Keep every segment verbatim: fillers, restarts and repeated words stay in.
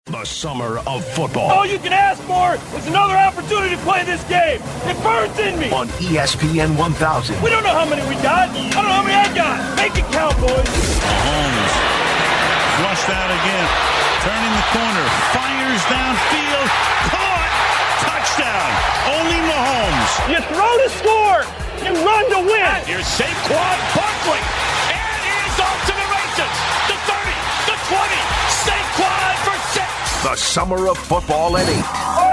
The summer of football. All you can ask for is another opportunity to play this game. It burns in me. On E S P N one thousand. We don't know how many we got. I don't know how many I got. Make it count, boys. Mahomes flushed out again. Turning the corner. Fires downfield. Caught. Touchdown. Only Mahomes. You throw to score. You run to win. Here's Saquon Barkley. And he's off to the races. The thirty. The twenty. Saquon for six. The summer of football at eight.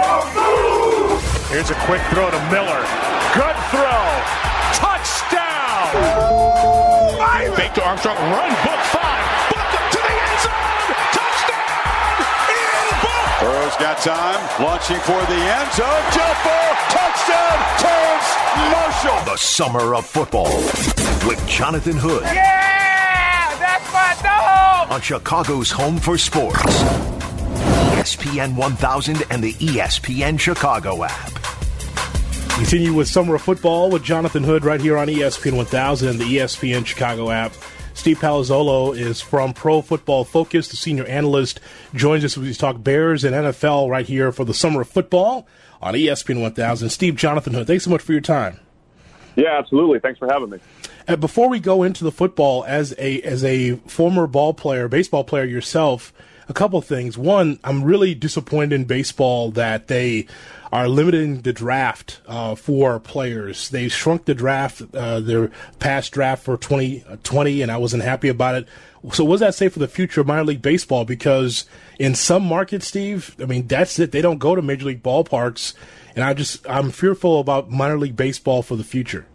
Here's a quick throw to Miller. Good throw. Touchdown. Fake to Armstrong. Run. Book five. Book to the end zone. Touchdown. Ian Book. Burrow's got time. Launching for the end zone. Jump ball. Touchdown. Terrence Marshall. The summer of football with Jonathan Hood. Yeah, that's my dog. On Chicago's home for sports. E S P N one thousand and the E S P N Chicago app. Continue with Summer of Football with Jonathan Hood right here on E S P N one thousand and the E S P N Chicago app. Steve Palazzolo is from Pro Football Focus, the senior analyst, joins us as we talk Bears and N F L right here for the Summer of Football on E S P N one thousand. Steve, Jonathan Hood, thanks so much for your time. Yeah, absolutely. Thanks for having me. And before we go into the football, as a as a former ball player, baseball player yourself, a couple of things. One, I'm really disappointed in baseball that they are limiting the draft uh, for players. They shrunk the draft, uh, their past draft for twenty twenty, and I wasn't happy about it. So what does that say for the future of minor league baseball? Because in some markets, Steve, I mean, that's it. They don't go to major league ballparks, and I just I'm fearful about minor league baseball for the future.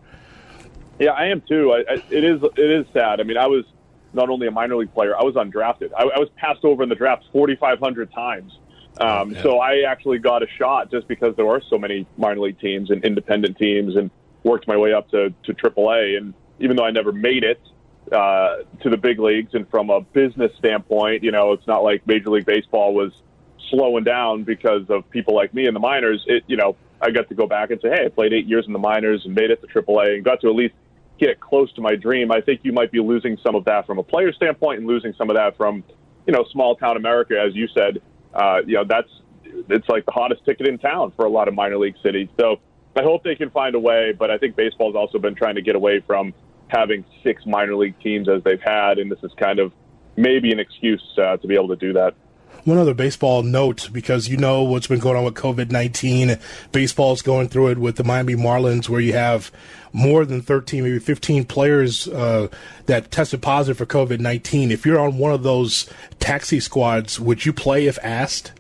Yeah, I am too. I, I, it is it is sad. I mean, I was not only a minor league player, I was undrafted. I, I was passed over in the drafts forty-five hundred times. Um, yeah. So I actually got a shot just because there are so many minor league teams and independent teams, and worked my way up to, to triple A. And even though I never made it uh, to the big leagues, and from a business standpoint, you know, it's not like Major League Baseball was slowing down because of people like me in the minors. It, you know, I got to go back and say, hey, I played eight years in the minors and made it to triple A and got to at least get close to my dream. I think you might be losing some of that from a player standpoint and losing some of that from, you know, small town America, as you said. Uh, you know, that's it's like the hottest ticket in town for a lot of minor league cities. So I hope they can find a way, but I think baseball's also been trying to get away from having six minor league teams as they've had, and this is kind of maybe an excuse uh, to be able to do that. One other baseball note, because you know what's been going on with COVID nineteen. Baseball's going through it with the Miami Marlins, where you have more than thirteen, maybe fifteen players uh, that tested positive for COVID nineteen. If you're on one of those taxi squads, would you play if asked?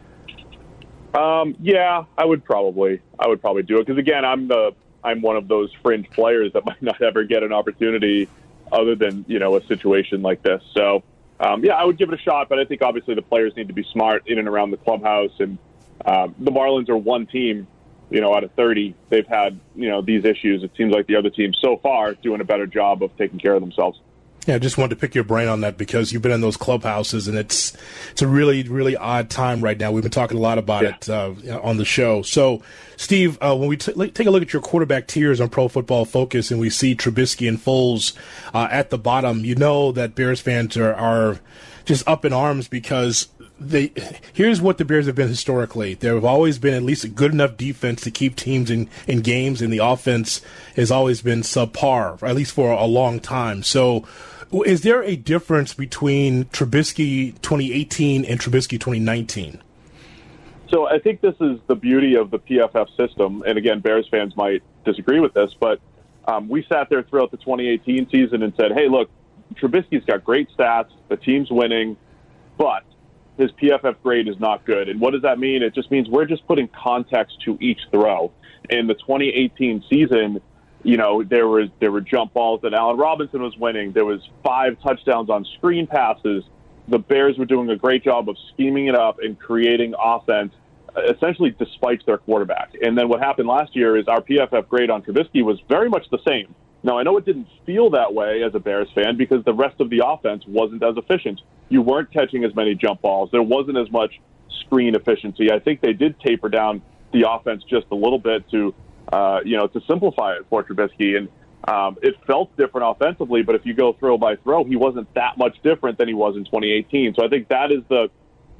Um, yeah, I would probably. I would probably do it because, again, I'm the I'm one of those fringe players that might not ever get an opportunity other than, you know, a situation like this. So. Um, yeah, I would give it a shot, but I think obviously the players need to be smart in and around the clubhouse. And um, the Marlins are one team, you know, out of thirty. They've had, you know, these issues. It seems like the other teams so far doing a better job of taking care of themselves. Yeah, I just wanted to pick your brain on that because you've been in those clubhouses, and it's it's a really, really odd time right now. We've been talking a lot about yeah. it uh, on the show. So, Steve, uh, when we t- take a look at your quarterback tiers on Pro Football Focus and we see Trubisky and Foles uh, at the bottom, you know that Bears fans are, are just up in arms because they. Here's what the Bears have been historically. There have always been at least a good enough defense to keep teams in, in games, and the offense has always been subpar, at least for a long time. So, is there a difference between Trubisky twenty eighteen and Trubisky twenty nineteen? So I think this is the beauty of the P F F system. And again, Bears fans might disagree with this, but um, we sat there throughout the twenty eighteen season and said, hey, look, Trubisky's got great stats. The team's winning, but his P F F grade is not good. And what does that mean? It just means we're just putting context to each throw. In the twenty eighteen season, you know, there was there were jump balls that Allen Robinson was winning. There was five touchdowns on screen passes. The Bears were doing a great job of scheming it up and creating offense, essentially despite their quarterback. And then what happened last year is our P F F grade on Trubisky was very much the same. Now, I know it didn't feel that way as a Bears fan because the rest of the offense wasn't as efficient. You weren't catching as many jump balls. There wasn't as much screen efficiency. I think they did taper down the offense just a little bit to Uh, you know, to simplify it for Trubisky. And um, it felt different offensively, but if you go throw by throw, he wasn't that much different than he was in twenty eighteen. So I think that is the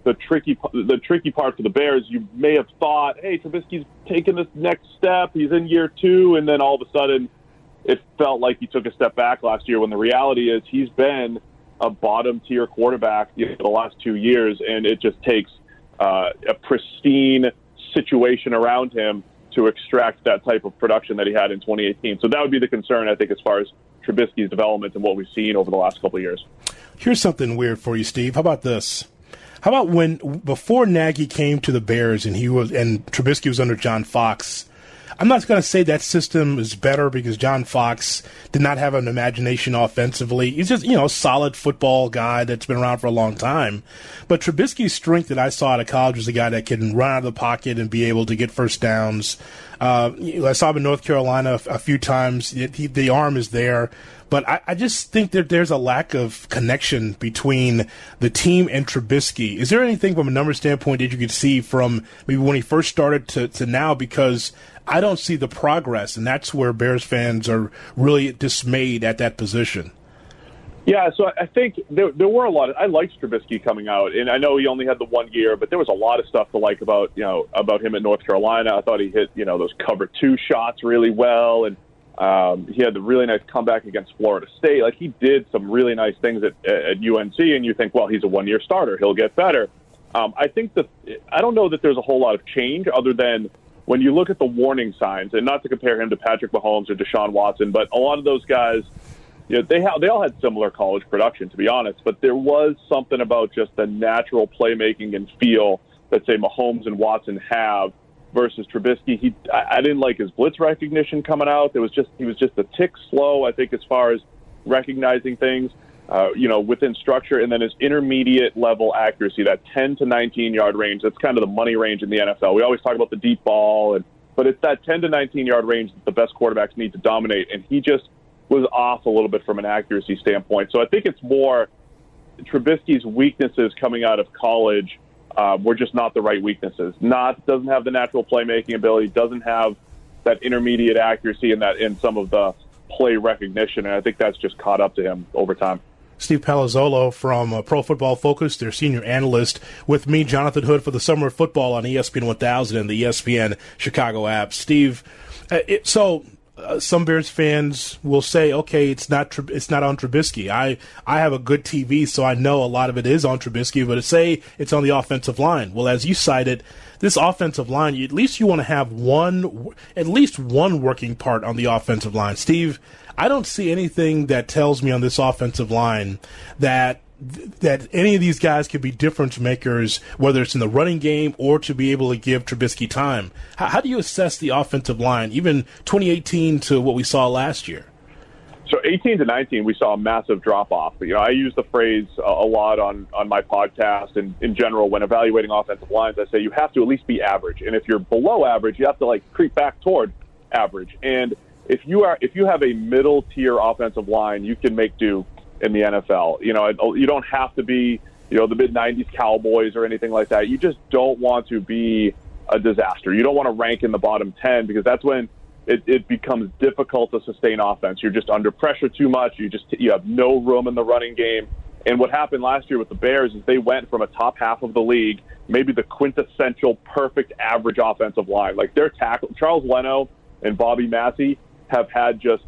the tricky the tricky part for the Bears. You may have thought, hey, Trubisky's taking this next step. He's in year two, and then all of a sudden, it felt like he took a step back last year. When the reality is, he's been a bottom tier quarterback you know, the last two years, and it just takes uh, a pristine situation around him to extract that type of production that he had in twenty eighteen. So that would be the concern, I think, as far as Trubisky's development and what we've seen over the last couple of years. Here's something weird for you, Steve. How about this? How about when before Nagy came to the Bears and he was and Trubisky was under John Fox? I'm not going to say that system is better because John Fox did not have an imagination offensively. He's just, you know, a solid football guy that's been around for a long time. But Trubisky's strength that I saw out of college was a guy that can run out of the pocket and be able to get first downs. Uh, I saw him in North Carolina a, a few times. He, the arm is there. But I, I just think that there's a lack of connection between the team and Trubisky. Is there anything from a number standpoint that you could see from maybe when he first started to, to now? Because I don't see the progress, and that's where Bears fans are really dismayed at that position. Yeah, so I think there, there were a lot of – I liked Trubisky coming out, and I know he only had the one year, but there was a lot of stuff to like about, you know, about him at North Carolina. I thought he hit, you know, those cover two shots really well, and um, he had the really nice comeback against Florida State. Like, he did some really nice things at, at U N C, and you think, well, he's a one-year starter. He'll get better. Um, I think that – I don't know that there's a whole lot of change other than – when you look at the warning signs, and not to compare him to Patrick Mahomes or Deshaun Watson, but a lot of those guys, you know, they have, they all had similar college production, to be honest, but there was something about just the natural playmaking and feel that, say, Mahomes and Watson have versus Trubisky. He, I, I didn't like his blitz recognition coming out. There was just, he was just a tick slow, I think, as far as recognizing things, uh, you know, within structure, and then his intermediate level accuracy, that ten to nineteen yard range. That's kind of the money range in the N F L. We always talk about the deep ball, and but it's that ten to nineteen yard range that the best quarterbacks need to dominate, and he just was off a little bit from an accuracy standpoint. So I think it's more Trubisky's weaknesses coming out of college uh, were just not the right weaknesses. Not doesn't have the natural playmaking ability, doesn't have that intermediate accuracy and that in some of the play recognition, and I think that's just caught up to him over time. Steve Palazzolo from uh, Pro Football Focus, their senior analyst, with me, Jonathan Hood, for the Summer of Football on E S P N one thousand and the E S P N Chicago app. Steve, uh, it, so uh, some Bears fans will say, okay, it's not it's not on Trubisky. I, I have a good T V, so I know a lot of it is on Trubisky, but say it's on the offensive line. Well, as you cited, this offensive line, you, at least you want to have one, at least one working part on the offensive line. Steve, I don't see anything that tells me on this offensive line that that any of these guys could be difference makers, whether it's in the running game or to be able to give Trubisky time. How, how do you assess the offensive line, even twenty eighteen to what we saw last year? So eighteen to nineteen, we saw a massive drop-off. You know, I use the phrase a, a lot on, on my podcast and in general when evaluating offensive lines. I say you have to at least be average. And if you're below average, you have to, like, creep back toward average. And if you are if you have a middle-tier offensive line, you can make do in the N F L. You know, you don't have to be, you know, the mid nineties Cowboys or anything like that. You just don't want to be a disaster. You don't want to rank in the bottom ten because that's when it, it becomes difficult to sustain offense. You're just under pressure too much. You just you have no room in the running game. And what happened last year with the Bears is they went from a top half of the league, maybe the quintessential perfect average offensive line. Like their tackle, Charles Leno and Bobby Massey have had just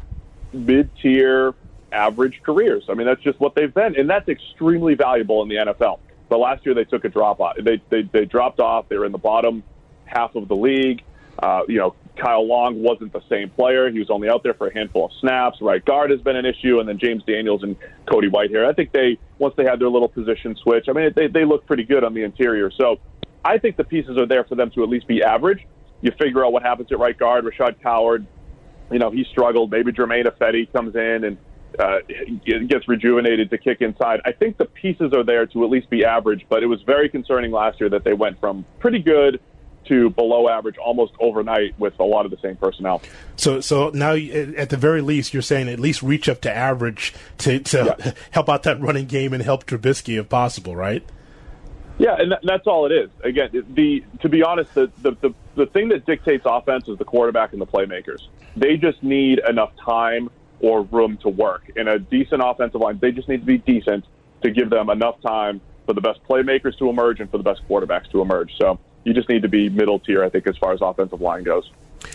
mid-tier average careers. I mean, that's just what they've been, and that's extremely valuable in the N F L. But last year they took a drop off. They they, they dropped off. They were in the bottom half of the league. Uh, you know, Kyle Long wasn't the same player. He was only out there for a handful of snaps. Right guard has been an issue, and then James Daniels and Cody Whitehair. I think they once they had their little position switch, I mean, they they look pretty good on the interior. So I think the pieces are there for them to at least be average. You figure out what happens at right guard. Rashad Coward, you know, he struggled. Maybe Jermaine Ifedi comes in and uh, gets rejuvenated to kick inside. I think the pieces are there to at least be average, but it was very concerning last year that they went from pretty good to below average almost overnight with a lot of the same personnel. So so now, at the very least, you're saying at least reach up to average to, to yeah. help out that running game and help Trubisky if possible, right? Yeah, and that's all it is. Again, the to be honest, the, the, the, the thing that dictates offense is the quarterback and the playmakers. They just need enough time or room to work. In a decent offensive line, they just need to be decent to give them enough time for the best playmakers to emerge and for the best quarterbacks to emerge. So you just need to be middle tier, I think, as far as offensive line goes.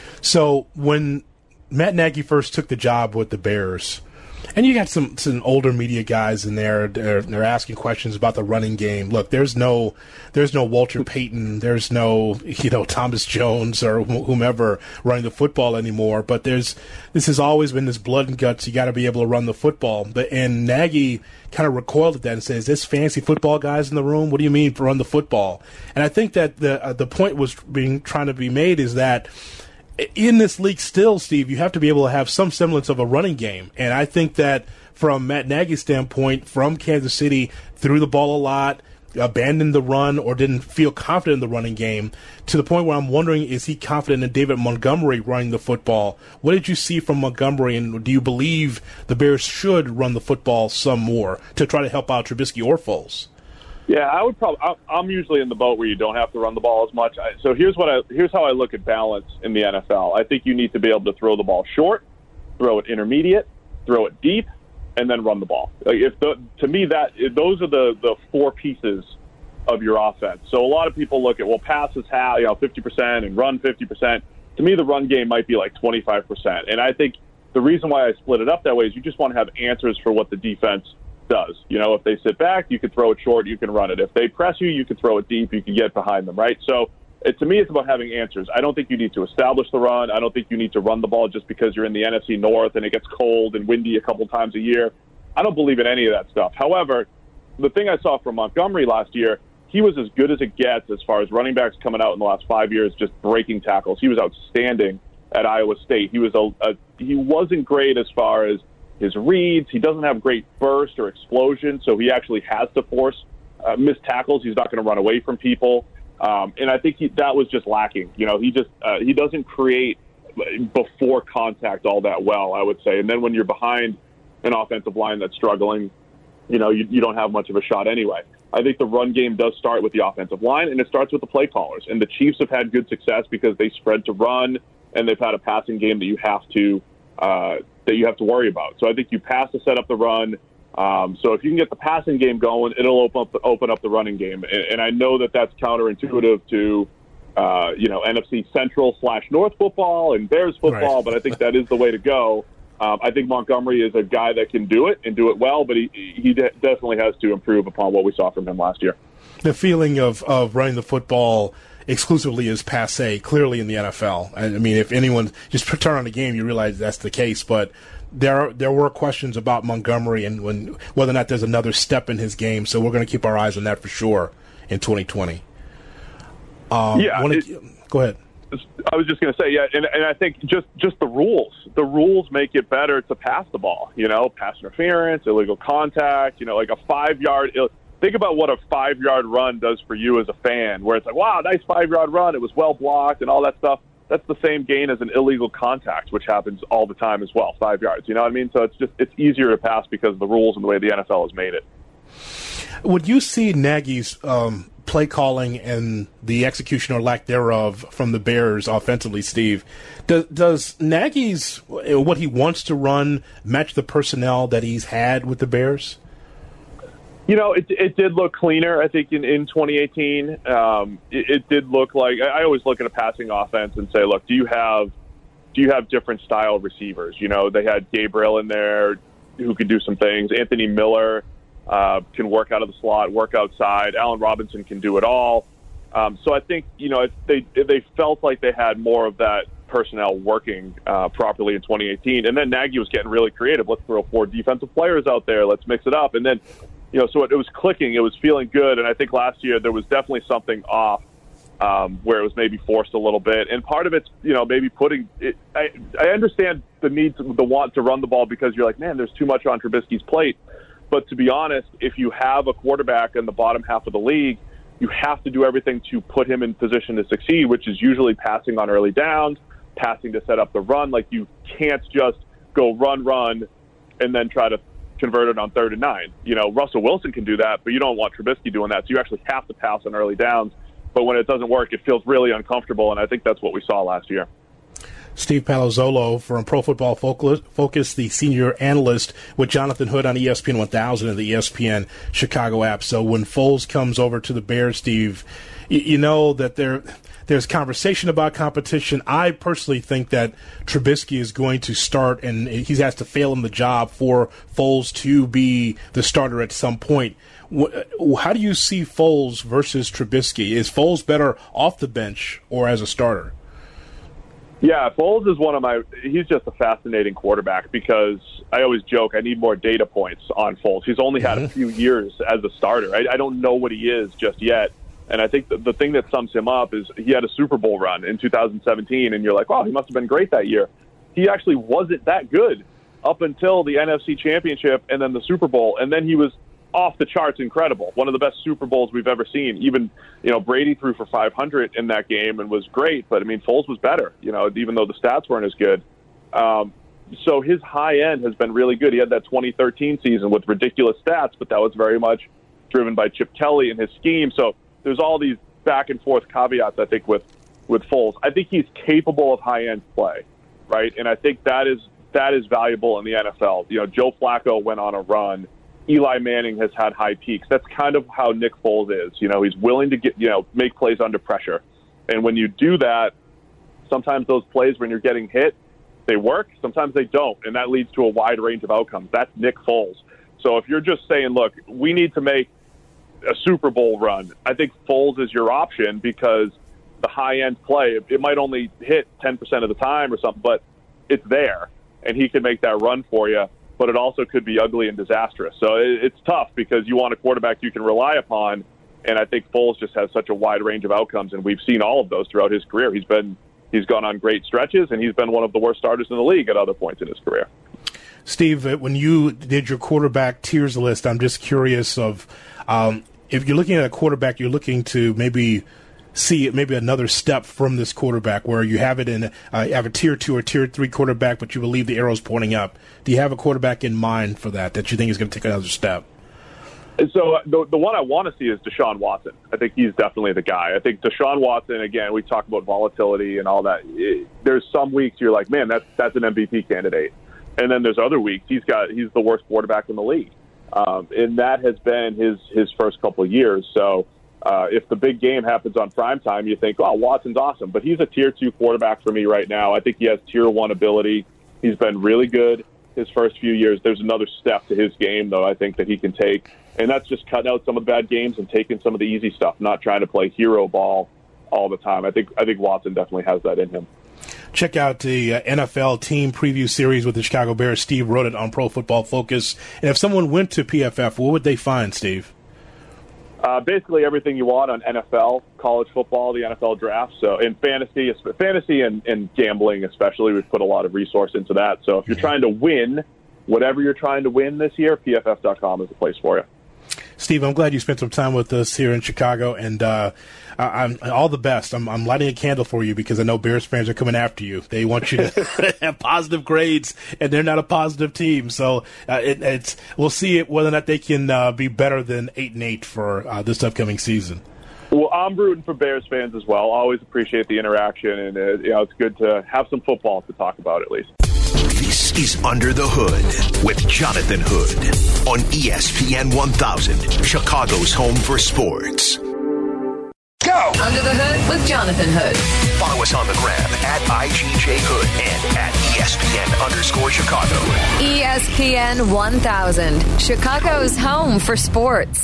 So when Matt Nagy first took the job with the Bears, and you got some, some older media guys in there, they're, they're asking questions about the running game. Look, there's no there's no Walter Payton, there's no you know Thomas Jones or wh- whomever running the football anymore. But there's this has always been this blood and guts. You got to be able to run the football. But and Nagy kind of recoiled at that and says, "This fancy football guys in the room? What do you mean run the football?" And I think that the uh, the point was being trying to be made is that in this league still, Steve, you have to be able to have some semblance of a running game. And I think that from Matt Nagy's standpoint, from Kansas City, threw the ball a lot, abandoned the run, or didn't feel confident in the running game, to the point where I'm wondering, is he confident in David Montgomery running the football? What did you see from Montgomery, and do you believe the Bears should run the football some more to try to help out Trubisky or Foles? Yeah, I would probably. I'm usually in the boat where you don't have to run the ball as much. So here's what I here's how I look at balance in the N F L. I think you need to be able to throw the ball short, throw it intermediate, throw it deep, and then run the ball. Like if the, to me that those are the, the four pieces of your offense. So a lot of people look at well, pass is how you know fifty percent and run fifty percent. To me, the run game might be like twenty-five percent. And I think the reason why I split it up that way is you just want to have answers for what the defense does. You know, if they sit back, you can throw it short, you can run it. If they press you, you can throw it deep, you can get behind them, right? So it, to me, it's about having answers. I don't think you need to establish the run. I don't think you need to run the ball just because you're in the N F C North and it gets cold and windy a couple times a year. I don't believe in any of that stuff. However, the thing I saw from Montgomery last year, he was as good as it gets as far as running backs coming out in the last five years, just breaking tackles. He was outstanding at Iowa State. He was a, a he wasn't great as far as his reads. He doesn't have great burst or explosion, so he actually has to force uh, missed tackles. He's not going to run away from people, um, and I think he, that was just lacking. You know, he just uh, he doesn't create before contact all that well, I would say. And then when you're behind an offensive line that's struggling, you know, you, you don't have much of a shot anyway. I think the run game does start with the offensive line, and it starts with the play callers. And the Chiefs have had good success because they spread to run, and they've had a passing game that you have to uh, that you have to worry about. So I think you pass to set up the run. Um, so if you can get the passing game going, it'll open up the, open up the running game. And, and I know that that's counterintuitive to uh, you know N F C Central slash North football and Bears football, right. But I think that is the way to go. Um, I think Montgomery is a guy that can do it and do it well, but he he de- definitely has to improve upon what we saw from him last year. The feeling of, of running the football exclusively is passé, clearly in the N F L. I mean, if anyone just turn on the game, you realize that's the case. But there there were questions about Montgomery and when whether or not there's another step in his game. So we're going to keep our eyes on that for sure in twenty twenty. Um, yeah, wanna, it, go ahead. I was just going to say, yeah, and, and I think just, just the rules. The rules make it better to pass the ball, you know, pass interference, illegal contact, you know, like a five-yard – think about what a five-yard run does for you as a fan, where it's like, wow, nice five-yard run, it was well-blocked and all that stuff. That's the same gain as an illegal contact, which happens all the time as well, five yards. You know what I mean? So it's just it's easier to pass because of the rules and the way the N F L has made it. Would you see Nagy's um, play calling and the execution or lack thereof from the Bears offensively, Steve? Does, does Nagy's, what he wants to run, match the personnel that he's had with the Bears? You know, it it did look cleaner, I think, in, in twenty eighteen. Um, it, it did look like – I always look at a passing offense and say, look, do you have do you have different style receivers? You know, they had Gabriel in there who could do some things. Anthony Miller uh, can work out of the slot, work outside. Allen Robinson can do it all. Um, so I think, you know, they they felt like they had more of that personnel working uh, properly in twenty eighteen. And then Nagy was getting really creative. Let's throw four defensive players out there. Let's mix it up. And then – You know, so it, it was clicking. It was feeling good. And I think last year there was definitely something off um, where it was maybe forced a little bit. And part of it's, you know, maybe putting it, I, I understand the need, to, the want to run the ball because you're like, man, there's too much on Trubisky's plate. But to be honest, if you have a quarterback in the bottom half of the league, you have to do everything to put him in position to succeed, which is usually passing on early downs, passing to set up the run. Like you can't just go run, run, and then try to converted on third and nine. You know, Russell Wilson can do that, but you don't want Trubisky doing that. So you actually have to pass on early downs. But when it doesn't work, it feels really uncomfortable, and I think that's what we saw last year. Steve Palazzolo from Pro Football Focus, the senior analyst with Jonathan Hood on E S P N one thousand and the E S P N Chicago app. So when Foles comes over to the Bears, Steve, you, you know that there there's conversation about competition. I personally think that Trubisky is going to start, and he has to fail in the job for Foles to be the starter at some point. How do you see Foles versus Trubisky? Is Foles better off the bench or as a starter? Yeah, Foles is one of my – he's just a fascinating quarterback because I always joke I need more data points on Foles. He's only had mm-hmm. a few years as a starter. I, I don't know what he is just yet. And I think the, the thing that sums him up is he had a Super Bowl run in two thousand seventeen, and you're like, oh, he must have been great that year. He actually wasn't that good up until the N F C Championship and then the Super Bowl, and then he was off the charts incredible. One of the best Super Bowls we've ever seen. Even, you know, Brady threw for five hundred in that game and was great, but, I mean, Foles was better, you know, even though the stats weren't as good. Um, so his high end has been really good. He had that twenty thirteen season with ridiculous stats, but that was very much driven by Chip Kelly and his scheme. So there's all these back and forth caveats, I think, with, with Foles. I think he's capable of high-end play, right? And I think that is that is valuable in the N F L. You know, Joe Flacco went on a run. Eli Manning has had high peaks. That's kind of how Nick Foles is. You know, he's willing to get, you know, make plays under pressure. And when you do that, sometimes those plays when you're getting hit, they work. Sometimes they don't. And that leads to a wide range of outcomes. That's Nick Foles. So if you're just saying, look, we need to make a Super Bowl run, I think Foles is your option because the high-end play, it might only hit ten percent of the time or something, but it's there, and he can make that run for you. But it also could be ugly and disastrous. So it's tough because you want a quarterback you can rely upon, and I think Foles just has such a wide range of outcomes, and we've seen all of those throughout his career. He's been he's gone on great stretches, and he's been one of the worst starters in the league at other points in his career. Steve, when you did your quarterback tiers list, I'm just curious of um, if you're looking at a quarterback, you're looking to maybe see it, maybe another step from this quarterback where you have it in uh, you have a tier two or tier three quarterback, but you believe the arrow's pointing up. Do you have a quarterback in mind for that that you think is going to take another step? And so uh, the the one I want to see is Deshaun Watson. I think he's definitely the guy. I think Deshaun Watson, again, we talk about volatility and all that. It, there's some weeks you're like, man, that's that's an M V P candidate, and then there's other weeks he's got he's the worst quarterback in the league, um, and that has been his his first couple of years. So. Uh, if the big game happens on primetime, you think, oh, Watson's awesome. But he's a tier two quarterback for me right now. I think he has tier one ability. He's been really good his first few years. There's another step to his game, though, I think that he can take. And that's just cutting out some of the bad games and taking some of the easy stuff, not trying to play hero ball all the time. I think I think Watson definitely has that in him. Check out the uh, N F L team preview series with the Chicago Bears. Steve wrote it on Pro Football Focus. And if someone went to P F F, what would they find, Steve? Uh, basically everything you want on N F L, college football, the N F L draft. So in fantasy, fantasy and, and gambling especially, we've put a lot of resource into that. So if you're trying to win, whatever you're trying to win this year, P F F dot com is the place for you. Steve, I'm glad you spent some time with us here in Chicago, and uh, I'm all the best. I'm, I'm lighting a candle for you because I know Bears fans are coming after you. They want you to have positive grades, and they're not a positive team. So uh, it, it's we'll see it, whether or not they can uh, be better than eight and eight for uh, this upcoming season. Well, I'm rooting for Bears fans as well. Always appreciate the interaction, and uh, you know it's good to have some football to talk about at least. This is Under the Hood with Jonathan Hood on E S P N one thousand, Chicago's home for sports. Go! Under the Hood with Jonathan Hood. Follow us on the gram at I G J Hood and at E S P N underscore Chicago. E S P N one thousand, Chicago's home for sports.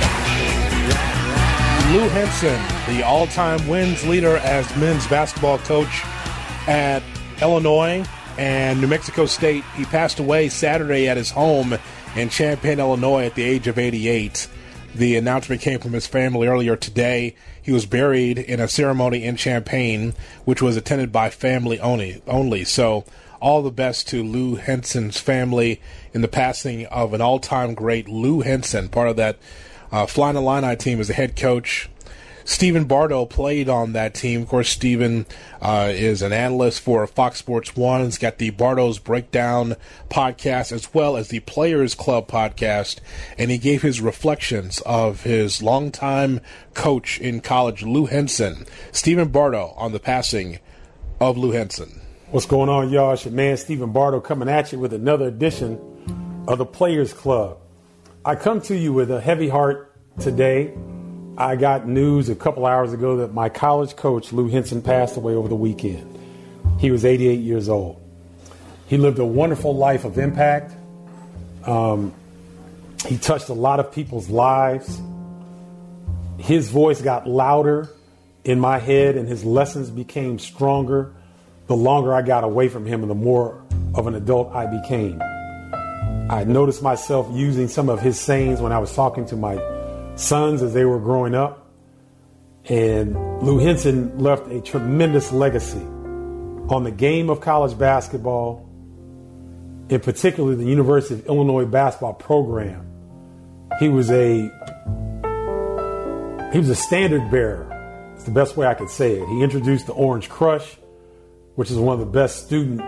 Lou Henson, the all-time wins leader as men's basketball coach at Illinois and New Mexico State. He passed away Saturday at his home in Champaign, Illinois at the age of eighty-eight. The announcement came from his family earlier today. He was buried in a ceremony in Champaign, which was attended by family only. only. So all the best to Lou Henson's family in the passing of an all-time great, Lou Henson, part of that uh, Flying Illini team as a head coach. Stephen Bardo played on that team. Of course, Stephen uh, is an analyst for Fox Sports one. He's got the Bardo's Breakdown podcast as well as the Players Club podcast. And he gave his reflections of his longtime coach in college, Lou Henson. Stephen Bardo on the passing of Lou Henson. What's going on, y'all? It's your man, Stephen Bardo, coming at you with another edition of the Players Club. I come to you with a heavy heart today. I got news a couple hours ago that my college coach, Lou Henson, passed away over the weekend. He was eighty-eight years old. He lived a wonderful life of impact. Um, he touched a lot of people's lives. His voice got louder in my head and his lessons became stronger the longer I got away from him and the more of an adult I became. I noticed myself using some of his sayings when I was talking to my sons as they were growing up. And Lou Henson left a tremendous legacy on the game of college basketball, in particular the University of Illinois basketball program. He was a he was a standard bearer. It's the best way I could say it. He introduced the Orange Crush, which is one of the best student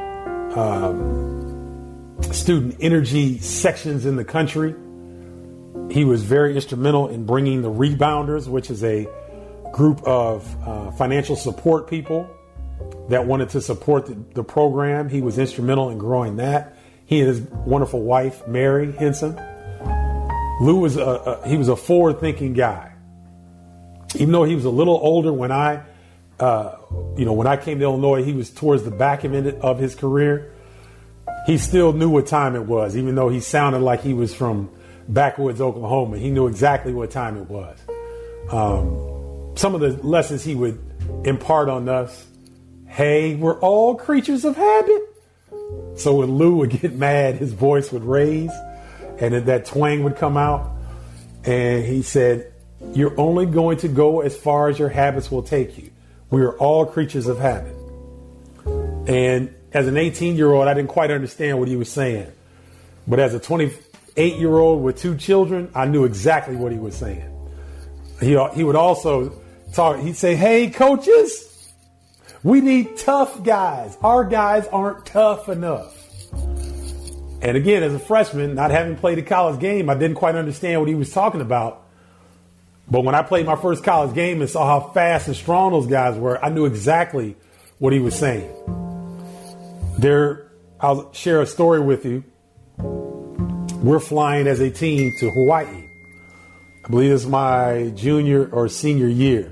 um, student energy sections in the country. He was very instrumental in bringing the Rebounders, which is a group of uh, financial support people that wanted to support the, the program. He was instrumental in growing that. He and his wonderful wife, Mary Henson. Lou was a, a he was a forward-thinking guy. Even though he was a little older when I, uh, you know, when I came to Illinois, he was towards the back end of his career. He still knew what time it was, even though he sounded like he was from backwoods Oklahoma. He knew exactly what time it was. Um, some of the lessons he would impart on us: hey, we're all creatures of habit. So when Lou would get mad, his voice would raise and that twang would come out. And he said, you're only going to go as far as your habits will take you. We are all creatures of habit. And as an eighteen-year-old, I didn't quite understand what he was saying. But as a twenty-eight-year-old with two children, I knew exactly what he was saying. He, he would also talk, he'd say, hey, coaches, we need tough guys. Our guys aren't tough enough. And again, as a freshman, not having played a college game, I didn't quite understand what he was talking about. But when I played my first college game and saw how fast and strong those guys were, I knew exactly what he was saying. There, I'll share a story with you. We're flying as a team to Hawaii. I believe it's my junior or senior year.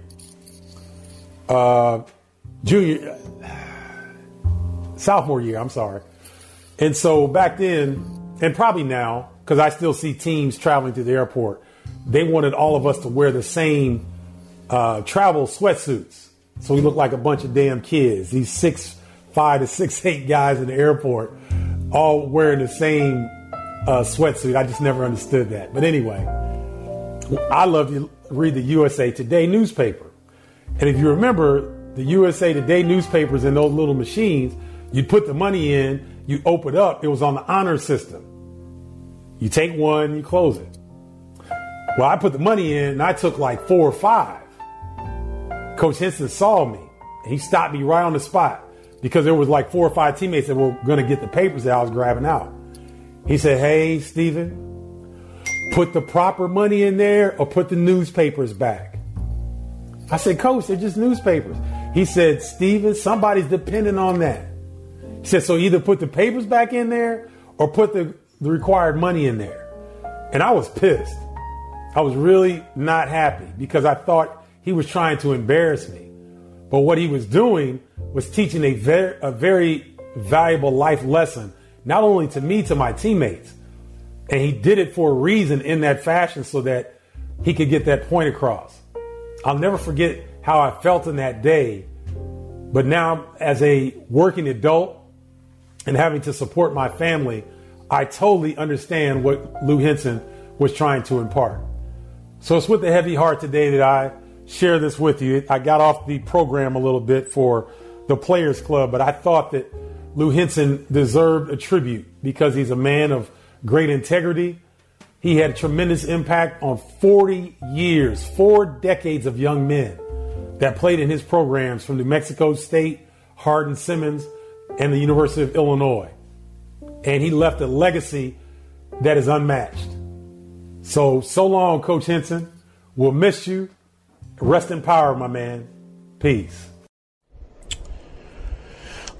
Uh, junior, sophomore year, I'm sorry. And so back then, and probably now, because I still see teams traveling to the airport, they wanted all of us to wear the same uh, travel sweatsuits. So we looked like a bunch of damn kids. These six, five to six, eight guys in the airport, all wearing the same uh, sweatsuit. I just never understood that. But anyway, I love to read the U S A Today newspaper. And if you remember, the U S A Today newspapers in those little machines, you'd put the money in, you open it up, it was on the honor system. You take one, you close it. Well, I put the money in and I took like four or five. Coach Henson saw me and he stopped me right on the spot because there was like four or five teammates that were going to get the papers that I was grabbing out. He said, hey, Stephen, put the proper money in there or put the newspapers back. I said, Coach, they're just newspapers. He said, Stephen, somebody's depending on that. He said, so either put the papers back in there or put the, the required money in there. And I was pissed. I was really not happy because I thought he was trying to embarrass me. But what he was doing was teaching a very, a very valuable life lesson, not only to me, to my teammates. And he did it for a reason in that fashion so that he could get that point across. I'll never forget how I felt in that day. But now as a working adult and having to support my family, I totally understand what Lou Henson was trying to impart. So it's with a heavy heart today that I share this with you. I got off the program a little bit for the Players Club, but I thought that Lou Henson deserved a tribute because he's a man of great integrity. He had a tremendous impact on forty years, four decades of young men that played in his programs from New Mexico State, Hardin-Simmons, and the University of Illinois. And he left a legacy that is unmatched. So, so long, Coach Henson. We'll miss you. Rest in power, my man. Peace.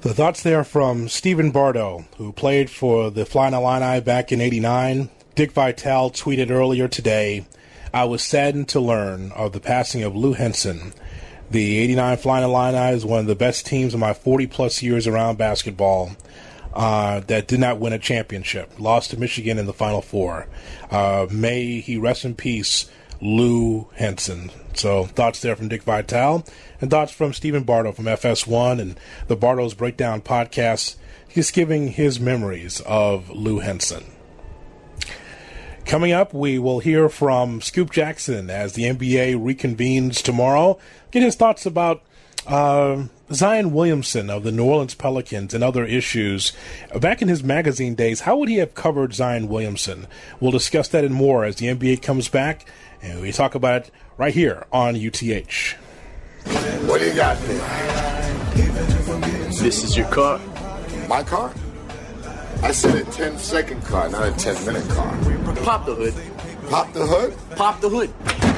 The thoughts there from Stephen Bardo, who played for the Flying Illini back in eighty-nine. Dick Vitale tweeted earlier today, "I was saddened to learn of the passing of Lou Henson. The eighty-nine Flying Illini is one of the best teams in my forty-plus years around basketball uh, that did not win a championship. Lost to Michigan in the Final Four. Uh, may he rest in peace, Lou Henson." So thoughts there from Dick Vitale, and thoughts from Stephen Bardo from F S one and the Bardo's Breakdown podcast, just giving his memories of Lou Henson. Coming up, we will hear from Scoop Jackson as the N B A reconvenes tomorrow. Get his thoughts about uh, Zion Williamson of the New Orleans Pelicans and other issues. Back in his magazine days, how would he have covered Zion Williamson? We'll discuss that and more as the N B A comes back, and we talk about it right here on U T H. What do you got there? This is your car? My car? I said a ten-second car, not a ten-minute car. Pop the hood. Pop the hood? Pop the hood.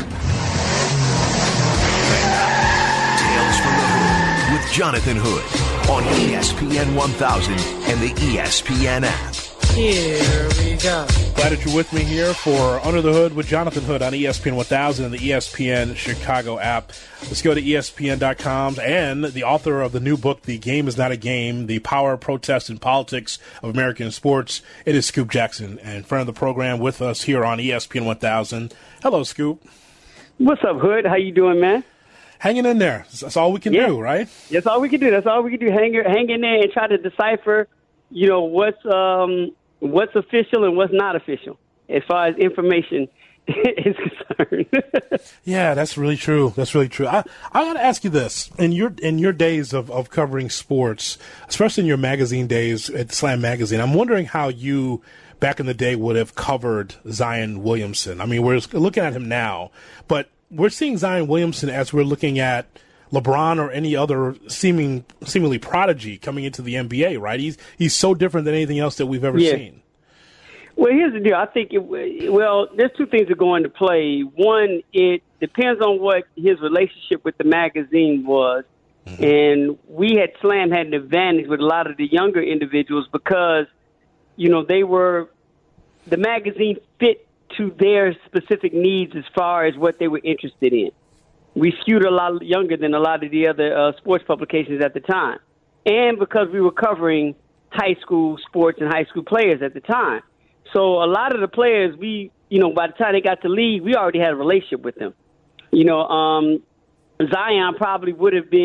Tales from the Hood with Jonathan Hood on E S P N one thousand and the E S P N app. Here we go. Glad that you're with me here for Under the Hood with Jonathan Hood on E S P N one thousand and the E S P N Chicago app. Let's go to E S P N dot com and the author of the new book, The Game is Not a Game, The Power, Protest, and Politics of American Sports. It is Scoop Jackson, and in front of the program with us here on E S P N one thousand. Hello, Scoop. What's up, Hood? How you doing, man? Hanging in there. That's all we can yeah. do, right? That's all we can do. That's all we can do. Hang, hang in there and try to decipher, you know, what's um, what's official and what's not official as far as information is concerned. Yeah, that's really true. That's really true. I, I got to ask you this. In your in your days of, of covering sports, especially in your magazine days at Slam Magazine, I'm wondering how you, back in the day, would have covered Zion Williamson. I mean, we're looking at him now, but we're seeing Zion Williamson as we're looking at LeBron or any other seeming seemingly prodigy coming into the N B A, right? He's he's so different than anything else that we've ever yeah. seen. Well, here's the deal. I think, it, well, there's two things that go into play. One, it depends on what his relationship with the magazine was. Mm-hmm. And we had Slam had an advantage with a lot of the younger individuals because, you know, they were, the magazine fit to their specific needs as far as what they were interested in. We skewed a lot younger than a lot of the other uh, sports publications at the time. And because we were covering high school sports and high school players at the time. So a lot of the players, we, you know, by the time they got to league, we already had a relationship with them. You know, um, Zion probably would have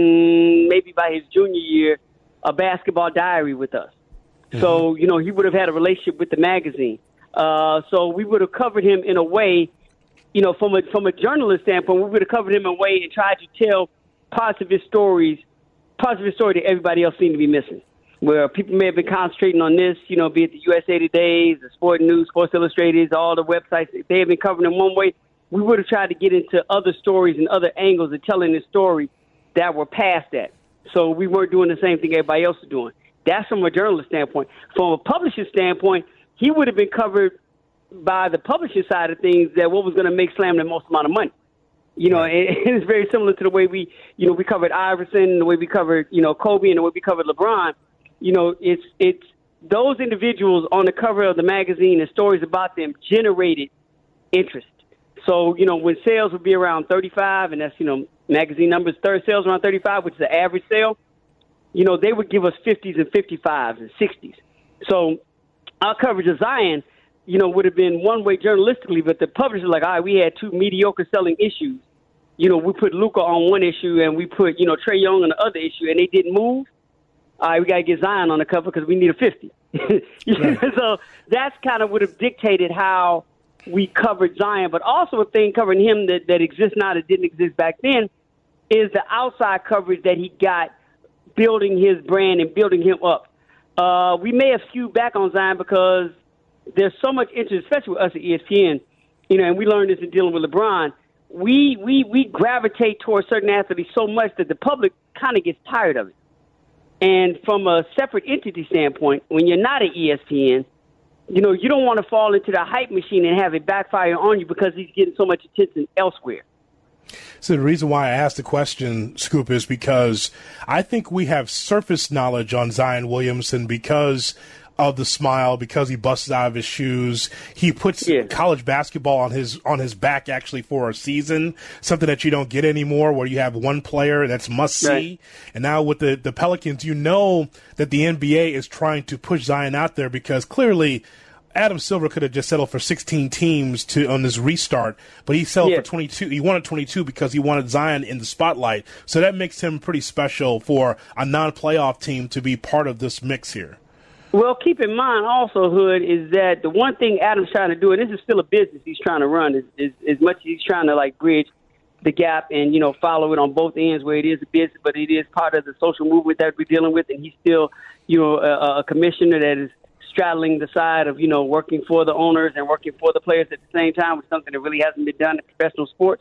been, maybe by his junior year, a basketball diary with us. Mm-hmm. So, you know, he would have had a relationship with the magazine. Uh, so we would have covered him in a way, you know, from a from a journalist standpoint, we would have covered him in a way and tried to tell parts of his stories, parts of his story that everybody else seemed to be missing. Where people may have been concentrating on this, you know, be it the U S A Today, the Sport News, Sports Illustrated, all the websites, they have been covering in one way. We would have tried to get into other stories and other angles of telling the story that were past that. So we weren't doing the same thing everybody else was doing. That's from a journalist standpoint. From a publisher standpoint, he would have been covered by the publishing side of things that what was going to make Slam the most amount of money. You know, it, it's very similar to the way we, you know, we covered Iverson, the way we covered, you know, Kobe, and the way we covered LeBron. You know, it's it's those individuals on the cover of the magazine and stories about them generated interest. So, you know, when sales would be around thirty-five, and that's, you know, magazine numbers, third sales around thirty-five, which is the average sale, you know, they would give us fifties and fifty-fives and sixties. So our coverage of Zion, you know, would have been one way journalistically, but the publisher's like, all right, we had two mediocre selling issues. You know, we put Luka on one issue and we put, you know, Trae Young on the other issue, and they didn't move. All right, we got to get Zion on the cover because we need a fifty. Right. So that's kind of would have dictated how we covered Zion. But also a thing covering him that, that exists now that didn't exist back then is the outside coverage that he got building his brand and building him up. Uh, we may have skewed back on Zion because there's so much interest, especially with us at E S P N, you know, and we learned this in dealing with LeBron. We, we, we gravitate towards certain athletes so much that the public kind of gets tired of it. And from a separate entity standpoint, when you're not at E S P N, you know, you don't want to fall into the hype machine and have it backfire on you because he's getting so much attention elsewhere. So the reason why I asked the question, Scoop, is because I think we have surface knowledge on Zion Williamson because of the smile, because he busts out of his shoes. He puts yeah. college basketball on his on his back actually for a season, something that you don't get anymore where you have one player that's must-see. Right. And now with the, the Pelicans, you know that the N B A is trying to push Zion out there because clearly – Adam Silver could have just settled for sixteen teams to on this restart, but he settled yeah. for twenty-two. He wanted twenty-two because he wanted Zion in the spotlight. So that makes him pretty special for a non-playoff team to be part of this mix here. Well, keep in mind also, Hood, is that the one thing Adam's trying to do, and this is still a business he's trying to run, is, is as much as he's trying to like bridge the gap and, you know, follow it on both ends where it is a business, but it is part of the social movement that we're dealing with, and he's still, you know, a, a commissioner that is straddling the side of, you know, working for the owners and working for the players at the same time, which is something that really hasn't been done in professional sports.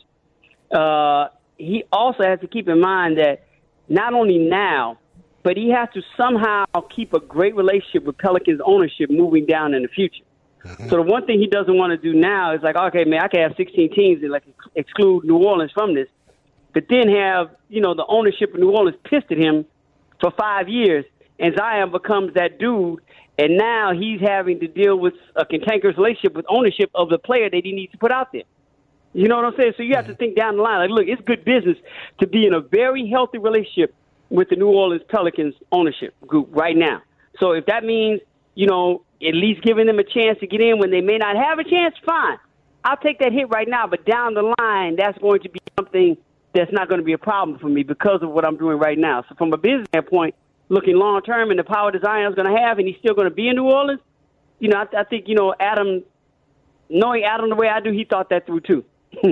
Uh, he also has to keep in mind that not only now, but he has to somehow keep a great relationship with Pelicans ownership moving down in the future. Mm-hmm. So the one thing he doesn't want to do now is like, okay, man, I can have sixteen teams and like exclude New Orleans from this, but then have, you know, the ownership of New Orleans pissed at him for five years, and Zion becomes that dude. And now he's having to deal with a cantankerous relationship with ownership of the player that he needs to put out there. You know what I'm saying? So you have to think down the line. Like, look, it's good business to be in a very healthy relationship with the New Orleans Pelicans ownership group right now. So if that means, you know, at least giving them a chance to get in when they may not have a chance, fine. I'll take that hit right now. But down the line, that's going to be something that's not going to be a problem for me because of what I'm doing right now. So from a business standpoint, looking long term and the power that Zion's going to have, and he's still going to be in New Orleans, you know, I, I think, you know, Adam, knowing Adam the way I do, he thought that through too.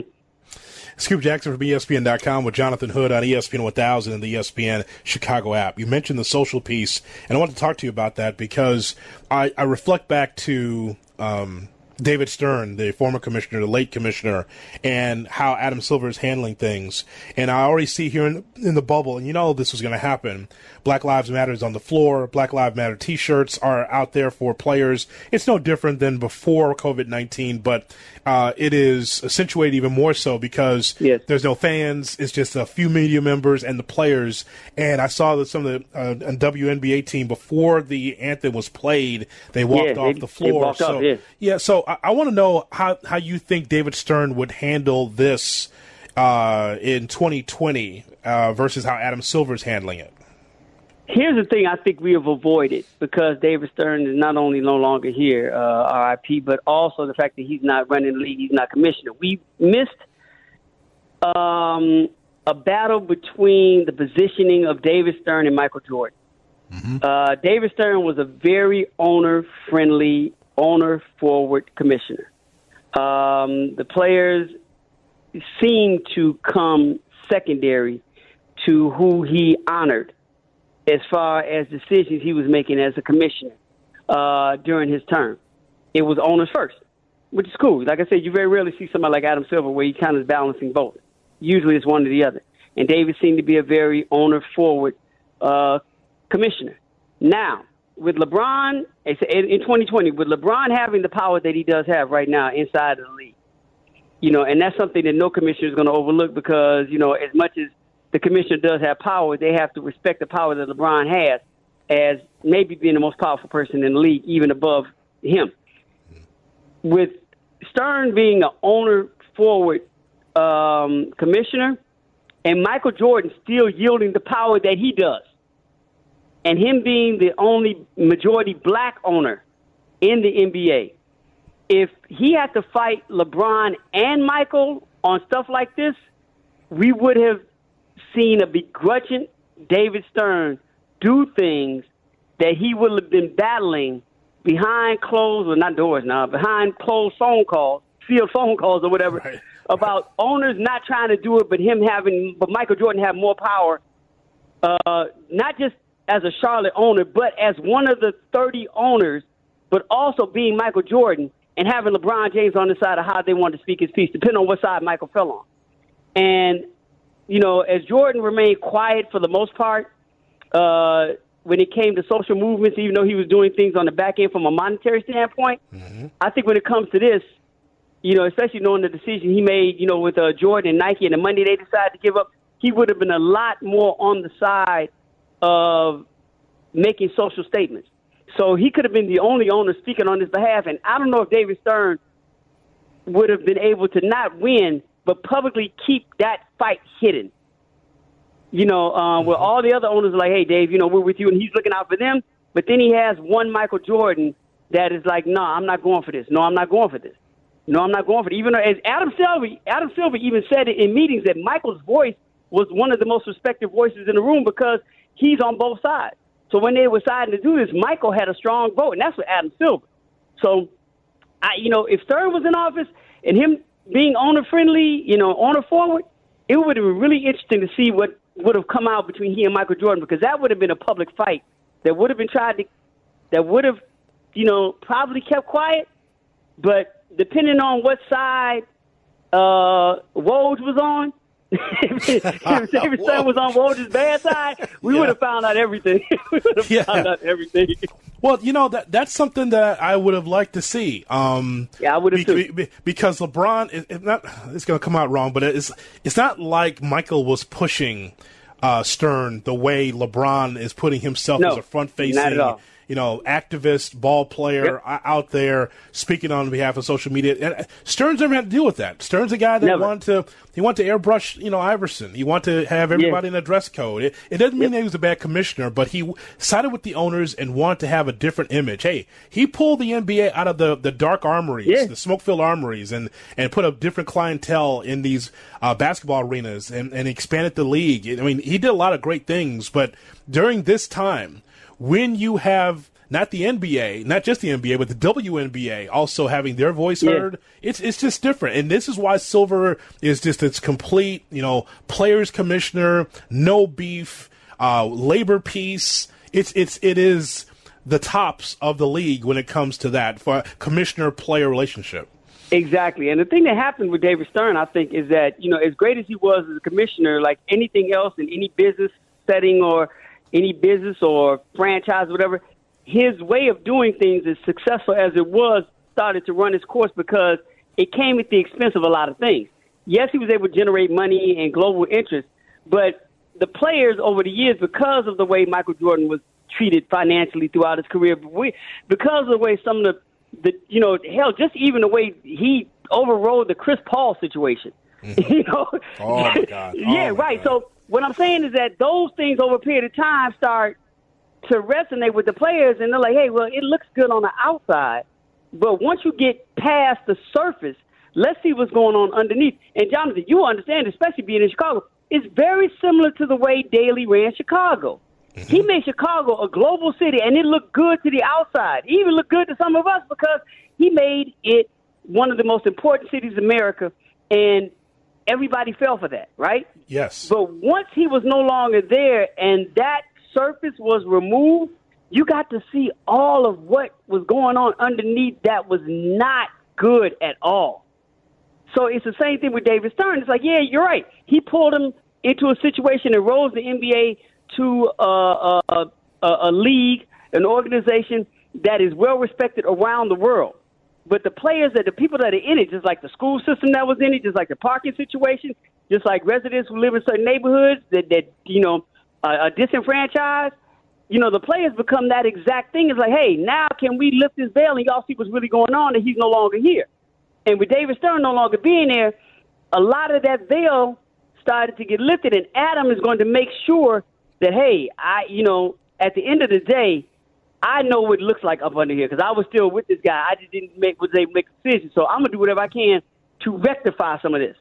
Scoop Jackson from E S P N dot com with Jonathan Hood on E S P N one thousand and the E S P N Chicago app. You mentioned the social piece, and I want to talk to you about that because I, I reflect back to um, David Stern, the former commissioner, the late commissioner, and how Adam Silver is handling things. And I already see here in, in the bubble, and you know this was going to happen, Black Lives Matter is on the floor. Black Lives Matter T-shirts are out there for players. It's no different than before COVID nineteen, but uh, it is accentuated even more so because yes. there's no fans. It's just a few media members and the players. And I saw that some of the uh, W N B A team, before the anthem was played, they walked yeah, off they, the floor. They walked so, off, yeah. yeah, so I, I want to know how, how you think David Stern would handle this uh, in twenty twenty uh, versus how Adam Silver's handling it. Here's the thing I think we have avoided because David Stern is not only no longer here, uh, R I P, but also the fact that he's not running the league, he's not commissioner. We missed um, a battle between the positioning of David Stern and Michael Jordan. Mm-hmm. Uh, David Stern was a very owner-friendly, owner-forward commissioner. Um, the players seemed to come secondary to who he honored as far as decisions he was making as a commissioner uh, during his term. It was owners first, which is cool. Like I said, you very rarely see somebody like Adam Silver where he kind of is balancing both. Usually it's one or the other. And David seemed to be a very owner-forward uh, commissioner. Now, with LeBron, in twenty twenty, with LeBron having the power that he does have right now inside of the league, you know, and that's something that no commissioner is going to overlook because, you know, as much as the commissioner does have power, they have to respect the power that LeBron has as maybe being the most powerful person in the league, even above him. With Stern being an owner-forward um, commissioner and Michael Jordan still yielding the power that he does, and him being the only majority black owner in the N B A, if he had to fight LeBron and Michael on stuff like this, we would have seen a begrudging David Stern do things that he would have been battling behind closed, or not doors now, behind closed phone calls, field phone calls or whatever, right. about owners not trying to do it, but him having, but Michael Jordan have more power, uh, not just as a Charlotte owner, but as one of the thirty owners, but also being Michael Jordan and having LeBron James on the side of how they wanted to speak his piece, depending on what side Michael fell on. And you know, as Jordan remained quiet for the most part, uh, when it came to social movements, even though he was doing things on the back end from a monetary standpoint, mm-hmm. I think when it comes to this, you know, especially knowing the decision he made, you know, with uh, Jordan and Nike and the money they decided to give up, he would have been a lot more on the side of making social statements. So he could have been the only owner speaking on his behalf. And I don't know if David Stern would have been able to not win, but publicly keep that fight hidden. You know, uh, where all the other owners are like, hey, Dave, you know, we're with you, and he's looking out for them. But then he has one Michael Jordan that is like, no, nah, I'm not going for this. No, I'm not going for this. No, I'm not going for it. Even though, as Adam Silver, Adam Silver even said it in meetings that Michael's voice was one of the most respected voices in the room because he's on both sides. So when they were deciding to do this, Michael had a strong vote, and that's what Adam Silver. So, I, you know, if Stern was in office and him being owner-friendly, you know, owner-forward, it would have been really interesting to see what would have come out between he and Michael Jordan, because that would have been a public fight that would have been tried to, that would have, you know, probably kept quiet. But depending on what side uh, Woj was on, if David Stern was on Woj's bad side, we yeah. would have found out everything. we would have yeah. found out everything. Well, you know, that that's something that I would have liked to see. Um, yeah, I would have be, too. Be, because LeBron, it, it not, it's going to come out wrong, but it's it's not like Michael was pushing uh, Stern the way LeBron is putting himself no, as a front-facing, not at all. you know, activist, ball player yep. out there speaking on behalf of social media. And Stern's never had to deal with that. Stern's a guy that never. wanted to he wanted to airbrush, you know, Iverson. He wanted to have everybody yeah. in a dress code. It, it doesn't mean yep. that he was a bad commissioner, but he sided with the owners and wanted to have a different image. Hey, he pulled the N B A out of the, the dark armories, yeah. the smoke-filled armories, and, and put a different clientele in these uh, basketball arenas and, and expanded the league. I mean, he did a lot of great things, but during this time, when you have not the N B A, not just the N B A, but the W N B A also having their voice yeah. heard. It's it's just different, and this is why Silver is just its complete, you know, players commissioner, no beef, uh, labor peace. It's it's it is the tops of the league when it comes to that for commissioner-player relationship. Exactly, and the thing that happened with David Stern, I think, is that, you know, as great as he was as a commissioner, like anything else in any business setting or any business or franchise, or whatever, his way of doing things, as successful as it was, started to run its course because it came at the expense of a lot of things. Yes, he was able to generate money and global interest, but the players over the years, because of the way Michael Jordan was treated financially throughout his career, because of the way some of the, the you know, hell, just even the way he overrode the Chris Paul situation. Mm-hmm. you know? Oh, my God. Oh, yeah, my right. God. So what I'm saying is that those things over a period of time start to resonate with the players, and they're like, hey, well, it looks good on the outside, but once you get past the surface, let's see what's going on underneath. And Jonathan, you understand, especially being in Chicago, it's very similar to the way Daley ran Chicago. Mm-hmm. He made Chicago a global city, and it looked good to the outside. It even looked good to some of us because he made it one of the most important cities in America, and everybody fell for that, right? Yes. But once he was no longer there and that surface was removed, you got to see all of what was going on underneath that was not good at all. So it's the same thing with David Stern. It's like, yeah, you're right. He pulled him into a situation and rose the N B A to a, a, a, a league, an organization that is well respected around the world. But the players, that the people that are in it, just like the school system that was in it, just like the parking situation, just like residents who live in certain neighborhoods that, that you know, are disenfranchised, you know, the players become that exact thing. It's like, hey, now can we lift this veil and y'all see what's really going on, and he's no longer here. And with David Stern no longer being there, a lot of that veil started to get lifted, and Adam is going to make sure that, hey, I, you know, at the end of the day, I know what it looks like up under here because I was still with this guy. I just didn't make was able to make a decision. So I'm going to do whatever I can to rectify some of this.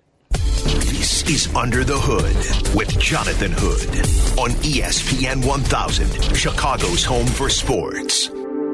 This is Under the Hood with Jonathan Hood on E S P N one thousand, Chicago's home for sports.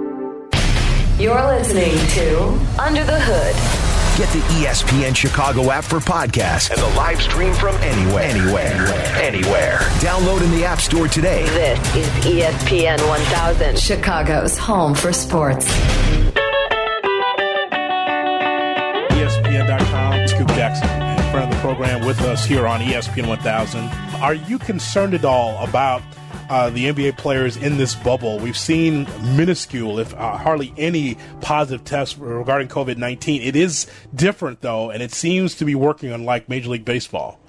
You're listening to Under the Hood. Get the E S P N Chicago app for podcasts and the live stream from anywhere. Anywhere. Anywhere. Download in the App Store today. This is E S P N one thousand, Chicago's home for sports. E S P N dot com, Scoop Jackson in front of the program. program with us here on E S P N one thousand. Are you concerned at all about uh, the N B A players in this bubble? We've seen minuscule, if uh, hardly any, positive tests regarding covid nineteen. It is different, though, and it seems to be working unlike Major League Baseball.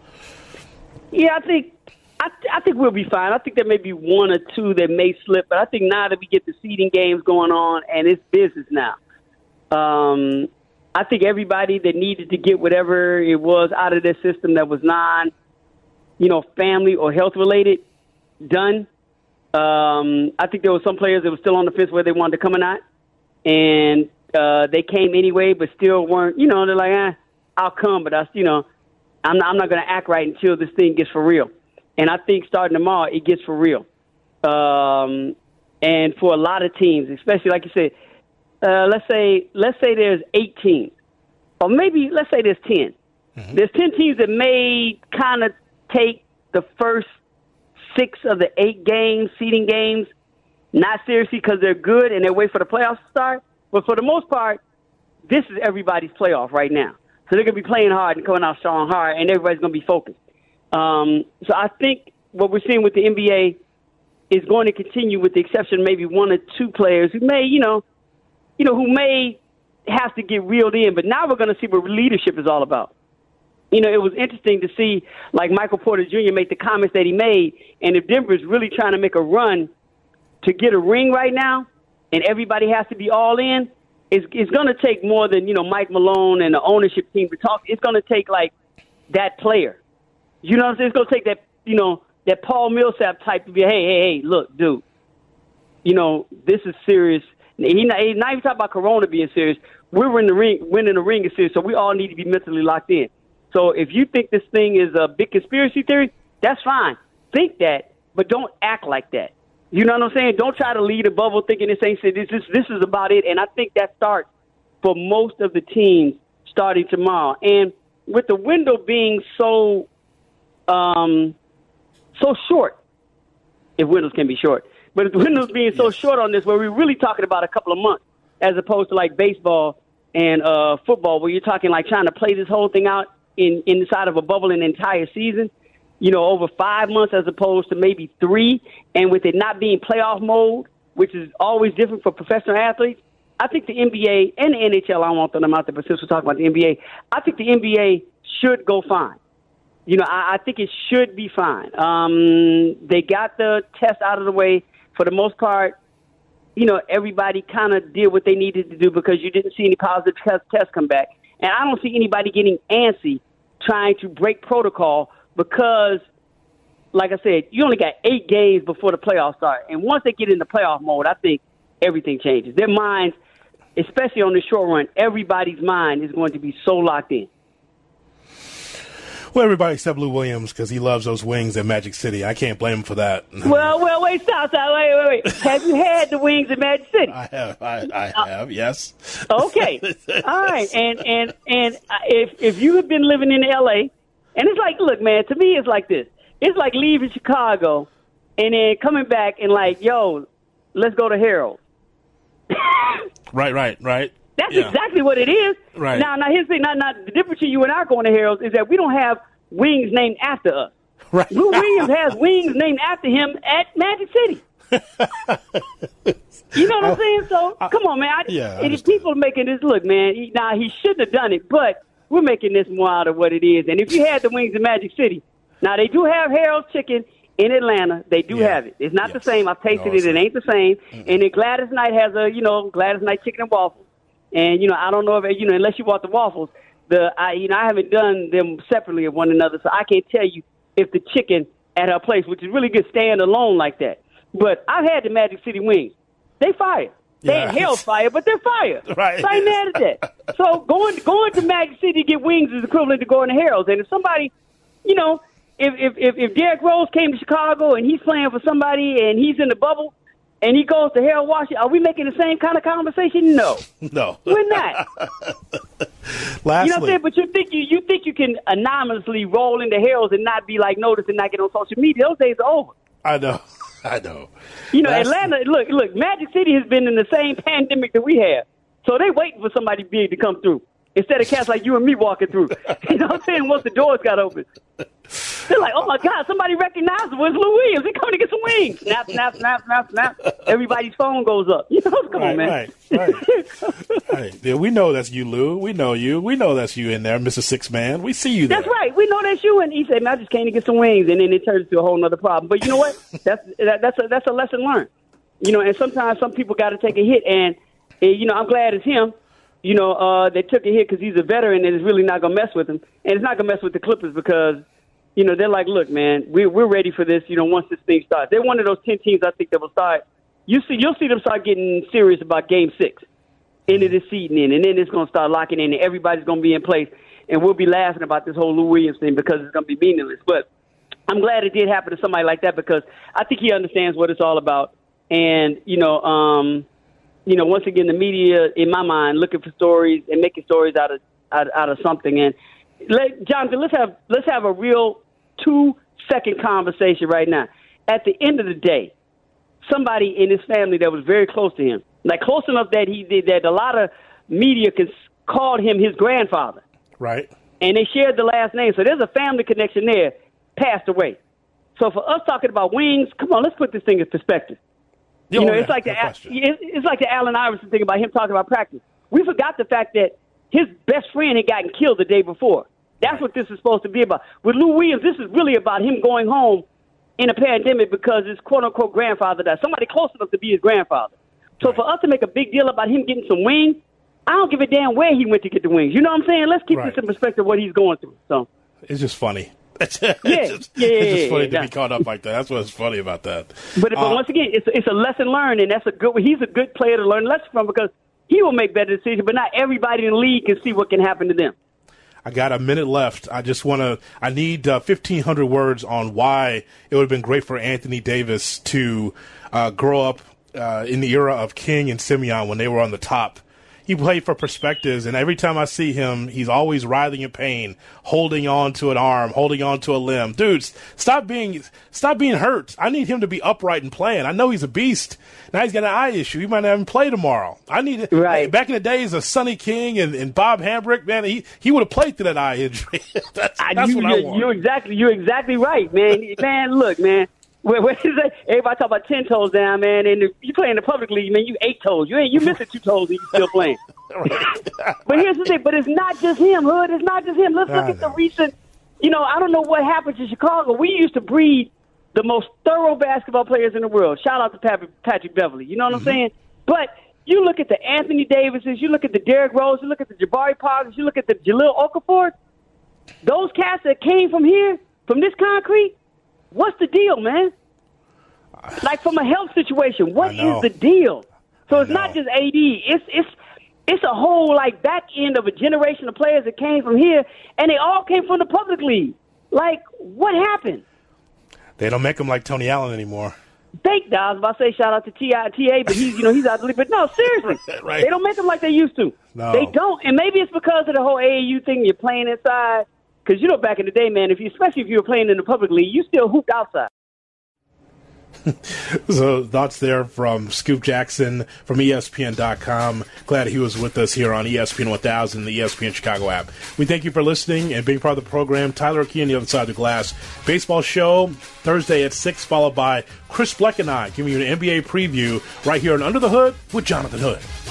Yeah, I think I, I think we'll be fine. I think there may be one or two that may slip, but I think now that we get the seeding games going on and it's business now, um, I think everybody that needed to get whatever it was out of their system that was non, you know, family or health related, done. Um, I think there were some players that were still on the fence where they wanted to come or not, and uh, they came anyway, but still weren't. You know, they're like, eh, I'll come, but I, you know, I'm not, I'm not going to act right until this thing gets for real. And I think starting tomorrow, it gets for real. Um, and for a lot of teams, especially like you said, uh, let's say let's say there's eight teams, or maybe let's say there's ten. Mm-hmm. There's ten teams that may kind of take the first six of the eight games, seeding games, not seriously because they're good and they wait for the playoffs to start. But for the most part, this is everybody's playoff right now. So they're going to be playing hard and coming out strong hard, and everybody's going to be focused. Um, so I think what we're seeing with the N B A is going to continue, with the exception of maybe one or two players who may, you know, you know, who may have to get reeled in. But now we're going to see what leadership is all about. You know, it was interesting to see, like, Michael Porter Junior make the comments that he made, and if Denver's really trying to make a run to get a ring right now, and everybody has to be all in, it's, it's going to take more than, you know, Mike Malone and the ownership team to talk. It's going to take, like, that player. You know what I'm saying? It's going to take that, you know, that Paul Millsap type to be, hey, hey, hey, look, dude, you know, this is serious. He's not, he's not even talking about Corona being serious. We're in the ring, winning the ring is serious, so we all need to be mentally locked in. So if you think this thing is a big conspiracy theory, that's fine. Think that, but don't act like that. You know what I'm saying? Don't try to lead a bubble thinking this ain't this is this is about it. And I think that starts for most of the teams starting tomorrow. And with the window being so um, so short, if windows can be short, but if the windows being so short on this, where we're really talking about a couple of months, as opposed to like baseball and uh, football, where you're talking like trying to play this whole thing out in inside of a bubble an entire season, you know, over five months as opposed to maybe three, and with it not being playoff mode, which is always different for professional athletes, I think the N B A and the N H L, I won't throw them out there, but since we're talking about the N B A, I think the N B A should go fine. You know, I, I think it should be fine. Um, they got the test out of the way. For the most part, you know, everybody kind of did what they needed to do because you didn't see any positive test, tests come back. And I don't see anybody getting antsy trying to break protocol because, like I said, you only got eight games before the playoffs start. And once they get in the playoff mode, I think everything changes. Their minds, especially on the short run, everybody's mind is going to be so locked in. Well, everybody except Lou Williams because he loves those wings at Magic City. I can't blame him for that. Well, well, wait, stop, stop, wait, wait, wait. Have you had the wings at Magic City? I have, I, I have, yes. Okay, all right, and and and if if you have been living in L A, and it's like, look, man, to me, it's like this. It's like leaving Chicago and then coming back and like, yo, let's go to Harold. Right, right, right. That's yeah. exactly what it is. Right. Now, now here's the thing. Now, now, the difference between you and I going to Harold's is that we don't have wings named after us. Right. Lou Williams has wings named after him at Magic City. You know what I'm saying? So, I, come on, man. I, yeah, and if people are making this, look, man, he, now he shouldn't have done it, but we're making this more out of what it is. And if you had the wings in Magic City, now they do have Harold's Chicken in Atlanta. They do yeah. have it. It's not yes. the same. I've tasted no, it. It not. ain't the same. Mm-hmm. And then Gladys Knight has a, you know, Gladys Knight chicken and waffles. And, you know, I don't know if, you know, unless you want the waffles, the I, you know, I haven't done them separately of one another, so I can't tell you if the chicken at her place, which is really good, stand alone like that. But I've had the Magic City wings. They fire. They yeah. ain't hell fire, but they're fire. Right. So I ain't mad at that. So going going to Magic City to get wings is equivalent to going to Harold's. And if somebody, you know, if if if, if Derrick Rose came to Chicago and he's playing for somebody and he's in the bubble, and he goes to Harold Washington, are we making the same kind of conversation? No. No. We're not. Lastly. You know what I'm saying? But you think you, you think you can anonymously roll into Harold's and not be like noticed and not get on social media. Those days are over. I know. I know. You know, Lastly. Atlanta, look, look, Magic City has been in the same pandemic that we have. So they waiting for somebody big to come through. instead of cats like you and me walking through. You know what I'm saying? Once the doors got open. They're like, oh, my God, somebody recognizable. It's Lou Williams. He coming to get some wings. Snap, snap, snap, snap, snap. Everybody's phone goes up. You know, come right, on, man. Right, right. right. Yeah, we know that's you, Lou. We know you. We know that's you in there, Mister Six Man. We see you there. That's right. We know that's you. And he said, man, I just came to get some wings. And then it turns into a whole other problem. But you know what? That's that, that's, a, that's a lesson learned. You know, and sometimes some people got to take a hit. And, and, you know, I'm glad it's him. You know, uh, they took a hit because he's a veteran and it's really not going to mess with him. And it's not going to mess with the Clippers because – you know, they're like, look, man, we're, we're ready for this, you know, once this thing starts. They're one of those ten teams I think that will start. You see, you'll see them start getting serious about game six, into the season in, and then it's going to start locking in, and everybody's going to be in place, and we'll be laughing about this whole Lou Williams thing because it's going to be meaningless. But I'm glad it did happen to somebody like that because I think he understands what it's all about. And, you know, um, you know, once again, the media, in my mind, looking for stories and making stories out of out, out of something. And, Let, Jonathan, let's have let's have a real two-second conversation right now. At the end of the day, somebody in his family that was very close to him, like close enough that he did that a lot of media cons- called him his grandfather. Right. And they shared the last name, so there's a family connection there, passed away. So for us talking about wings, come on, let's put this thing in perspective. You, you know, yeah, it's like no the it's like the Allen Iverson thing about him talking about practice. We forgot the fact that his best friend had gotten killed the day before. That's what this is supposed to be about. With Lou Williams, this is really about him going home in a pandemic because his quote-unquote grandfather died. Somebody close enough to be his grandfather. So right. for us to make a big deal about him getting some wings, I don't give a damn where he went to get the wings. You know what I'm saying? Let's keep right. this in perspective, what he's going through. So It's just funny. It's just, yeah, it's just, yeah, it's just yeah, funny yeah, to yeah. be caught up like that. That's what's funny about that. But, but uh, once again, it's, it's a lesson learned, and that's a good. He's a good player to learn a lesson from because he will make better decisions, but not everybody in the league can see what can happen to them. I got a minute left. I just want to – I need uh, fifteen hundred words on why it would have been great for Anthony Davis to uh, grow up uh, in the era of King and Simeon when they were on the top. He played for Perspectives, and every time I see him, he's always writhing in pain, holding on to an arm, holding on to a limb. Dude, stop being stop being hurt. I need him to be upright and playing. I know he's a beast. Now he's got an eye issue. He might not even play tomorrow. I need it. Right. Back in the days of Sonny King and, and Bob Hambrick, man, he, he would have played through that eye injury. that's that's you, what you, I want. You're exactly, you're exactly right, man. Man, look, man. What, what is that? Everybody talk about ten toes down, man. And if you play in the public league, man, you eight toes. You ain't you missing two toes and you still playing. But here's the thing. But it's not just him, Hood. It's not just him. Let's look at the recent. You know, I don't know what happened to Chicago. We used to breed the most thorough basketball players in the world. Shout out to Patrick, Patrick Beverly. You know what mm-hmm. I'm saying? But you look at the Anthony Davises, you look at the Derrick Rose, you look at the Jabari Parkers, you look at the Jahlil Okafor. Those cats that came from here, from this concrete. What's the deal, man? Like from a health situation, what is the deal? So it's not just A D. It's it's it's a whole like back end of a generation of players that came from here, and they all came from the public league. Like, what happened? They don't make them like Tony Allen anymore. Thank God. I was about to say shout out to T I T A, but he's you know he's out of the league. But no, seriously, right. They don't make them like they used to. No. They don't, and maybe it's because of the whole A A U thing. You're playing inside. Because, you know, back in the day, man, if you, especially if you were playing in the public league, you still hooped outside. So thoughts there from Scoop Jackson from E S P N dot com. Glad he was with us here on E S P N one thousand, the E S P N Chicago app. We thank you for listening and being part of the program. Tyler Key on the other side of the glass. Baseball show Thursday at six, followed by Chris Bleck and I giving you an N B A preview right here on Under the Hood with Jonathan Hood.